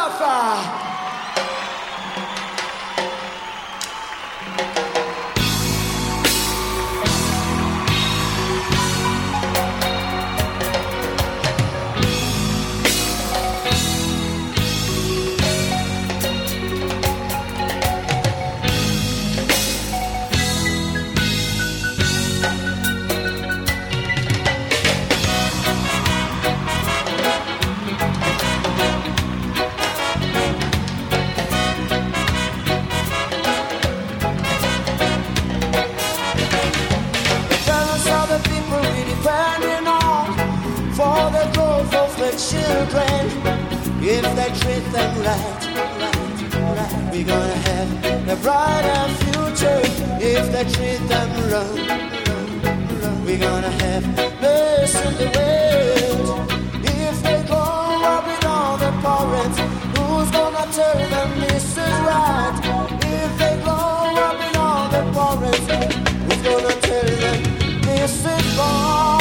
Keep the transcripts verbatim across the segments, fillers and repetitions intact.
Rastafari. Children, if they treat them right, right, right, we're gonna have a brighter future. If they treat them wrong, wrong, wrong, we're gonna have peace in the world. If they grow up with all the parents, who's gonna tell them this is right? If they grow up with all the parents, who's gonna tell them this is wrong?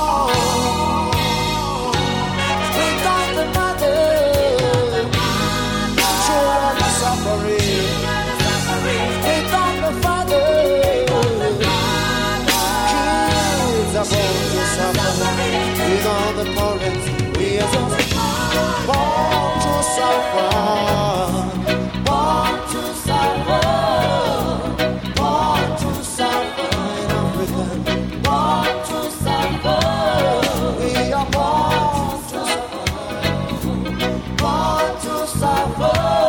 With all the parents, we are just born to suffer, born to suffer, born to suffer in Africa, born to suffer. We are born to suffer, born to suffer.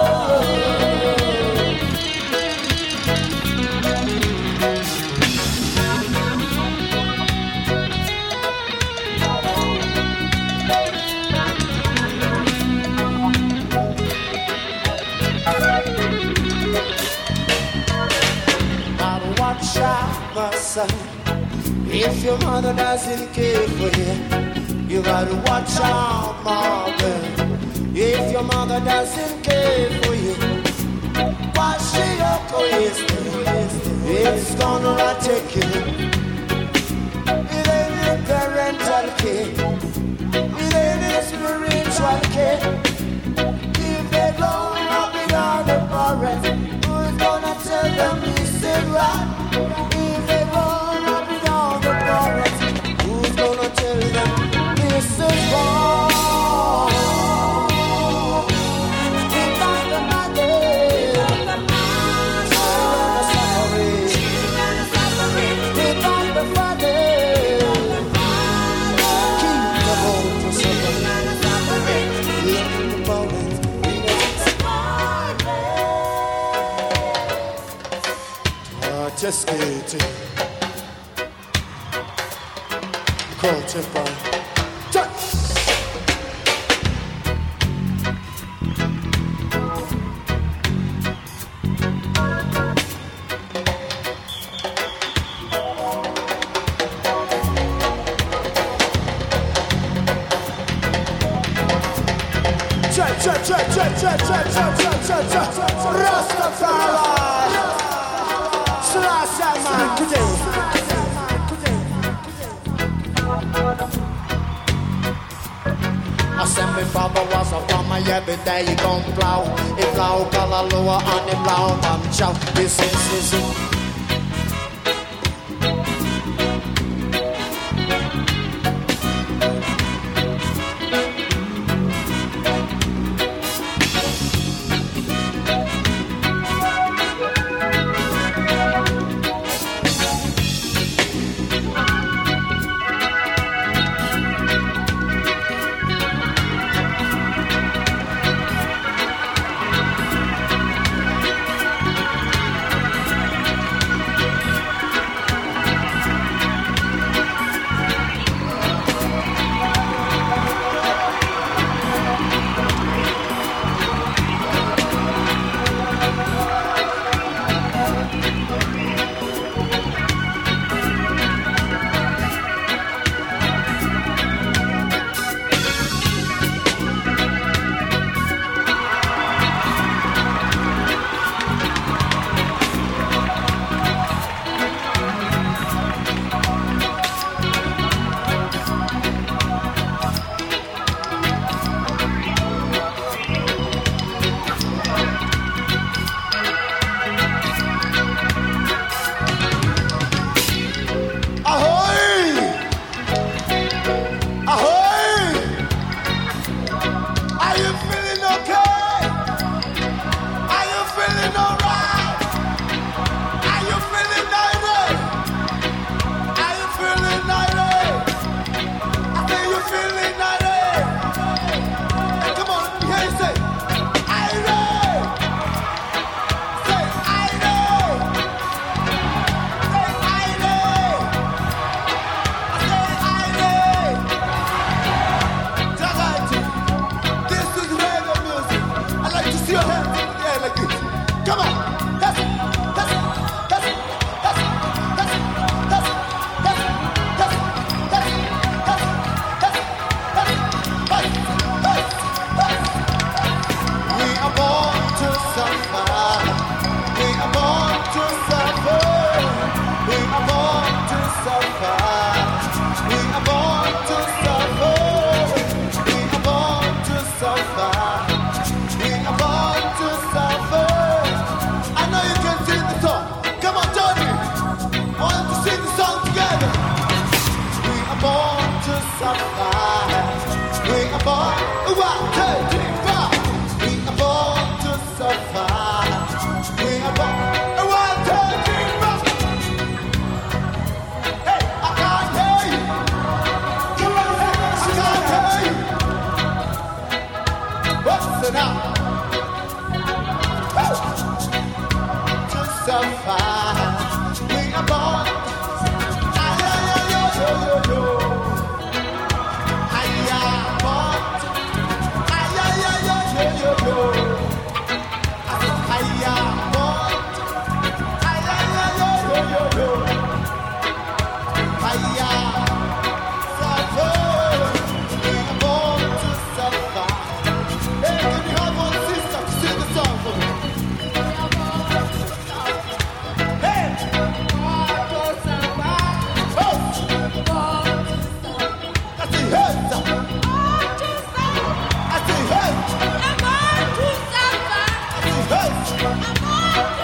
If your mother doesn't care for you, you gotta watch out, mother. If your mother doesn't care for you, wash your clothes. It's gonna take you. It ain't parental care, it ain't spiritual care. If they grow up without the parents, who's gonna tell them this is right? If they grow up without the parents, who's gonna tell them this is wrong? Without the mother, children are suffering. Without the father, keep the home to suffer. Let the parents be the just skating. Culture by touch. Cha cha cha cha cha cha cha cha cha Rastafari. Slash man today. I said my father was a farmer every day he gon' plow. He plow Kalalua and he plow Mamchow. This is this is you feeling okay? Are you feeling alright? Are you feeling nice? Are you feeling nice? I say you feeling nice. Hey, come on, let me hear you say, Ire. Say Ire. Say Ire. I say Ire. Jagaji, this is reggae music. I like to see your hands in the air like this. Come on. That's it. That's it. That's it. That's it. That's it. That's it. That's it. That's it. That's it. That's it. That's it. That's it. That's it. That's it. We are born to suffer. We are born to suffer. We are born to suffer. We are born to suffer. We are born to suffer. We are born to suffer. I know you can sing the song. Come on, Tony. I want to sing the song together. We are born to suffer. We are born. One, two, three, four. We are born to suffer. We are born. One, two, three, four. Hey, I can't hear you. Come on, I can't hear you. What's it up? Woo! To suffer. We are born. Ay, ay, ay, yo, yo, yo, yo. Ay, ay, born. Ay, ay, ay, yo, yo, yo, yo. Ay, ay, born. Ay, ay, ay, yo, yo, yo, yo. Ay, ay, suffer. We are born to suffer. Hey, can you have one sister to sing the song for me? Hey! Oh! I say hey! I say hey! I say hey!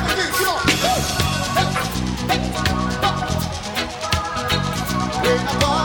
Come on.